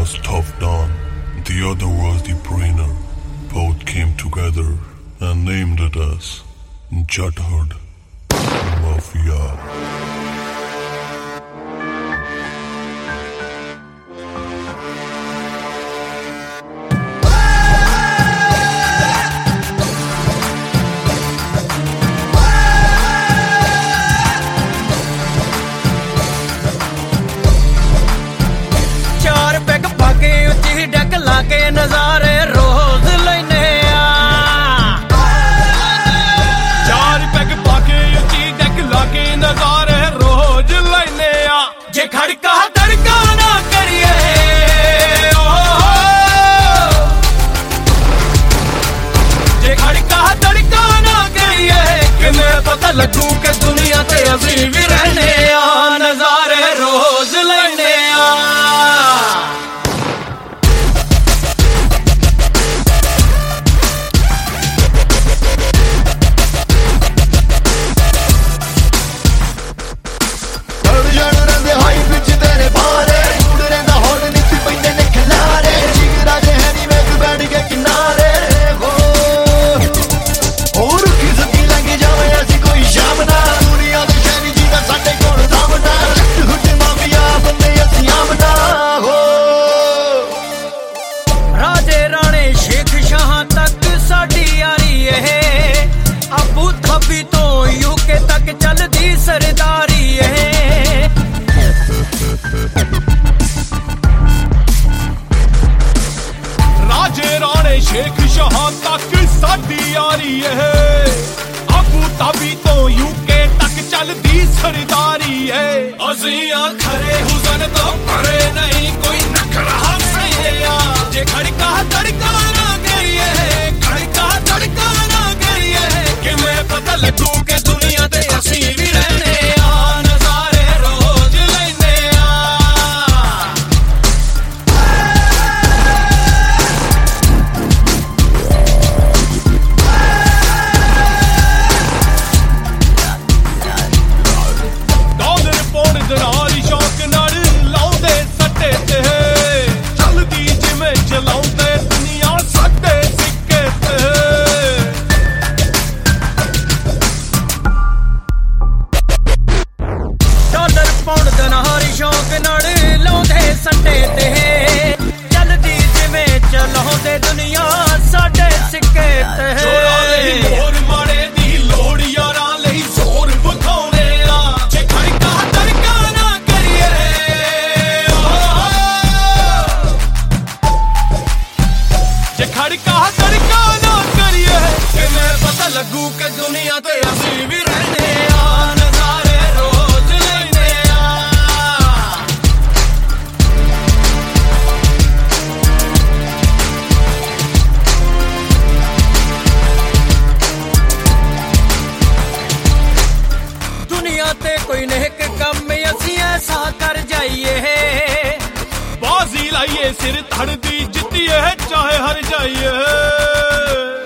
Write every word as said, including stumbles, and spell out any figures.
was Tough Don, the other was the Brainer. Both came together and named it as Judhood Mafia. के नजारे रोज लेने चार peg पाके उची deck लाके नजारे रोज लेने जे खड़का तड़का ना करिए जे खड़का तड़का ना करिए कि मैं पता लगू के दुनिया ते अभी भी रहने नजारे रोज लेने चलदी सरदारी है राजे राणे शेख शाह तक साडी यारी है अबू धाबी तो यूके तक चलदी सरदारी है असियां खरे हुसन तो परे नहीं कोई नखरा सैया जे खड़का तड़का ना करिए खड़का तड़का ना करिए कि मैं पता लगू के दुनिया ते असी भी रहने आ नजारे रोज लेने डॉलर पौंड दिनार शौक नाल लाउंदे सट्टे ते चलदी जिवें चलाउंदे दुनिया साडे सिक्के ते पौंड दनारी शौक नाल लाउंदे सट्टे ते चलदी जिवें चलाउंदे दुनिया साडे सिक्के ते जोरा लई मोर माड़े दी लोड़ यारां लई जोर विखाउने आ जे खड़का तड़का ना करिए जे खड़का तड़का ना करिए कि मैं पता लगू के दुनिया ते असी भी रहने आ नजारे रोज लेने ते कोई नेक कम असी ऐसा कर जाइए बाजी लाइए सिर धड़ दी जितिए चाहे हर जाइए।